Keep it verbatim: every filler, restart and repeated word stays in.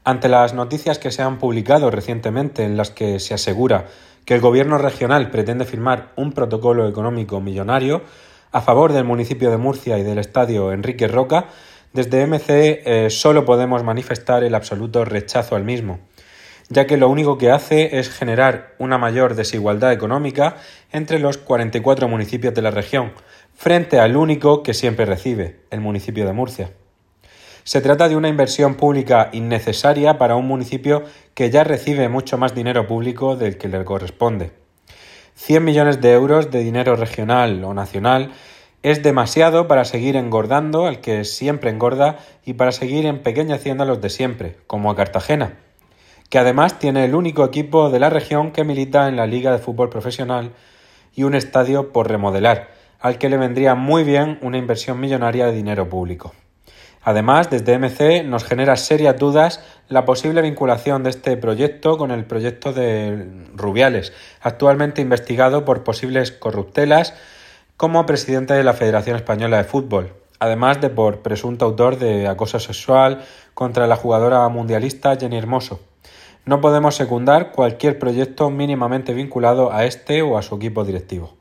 Ante las noticias que se han publicado recientemente en las que se asegura que el gobierno regional pretende firmar un protocolo económico millonario a favor del municipio de Murcia y del estadio Enrique Roca, desde M C eh, solo podemos manifestar el absoluto rechazo al mismo, ya que lo único que hace es generar una mayor desigualdad económica entre los cuarenta y cuatro municipios de la región, frente al único que siempre recibe, el municipio de Murcia. Se trata de una inversión pública innecesaria para un municipio que ya recibe mucho más dinero público del que le corresponde. cien millones de euros de dinero regional o nacional es demasiado para seguir engordando al que siempre engorda y para seguir empequeñeciendo a los de siempre, como a Cartagena, que además tiene el único equipo de la región que milita en la Liga de Fútbol Profesional y un estadio por remodelar, al que le vendría muy bien una inversión millonaria de dinero público. Además, desde M C nos genera serias dudas la posible vinculación de este proyecto con el proyecto de Rubiales, actualmente investigado por posibles corruptelas como presidente de la Federación Española de Fútbol, además de por presunto autor de acoso sexual contra la jugadora mundialista Jenny Hermoso. No podemos secundar cualquier proyecto mínimamente vinculado a este o a su equipo directivo.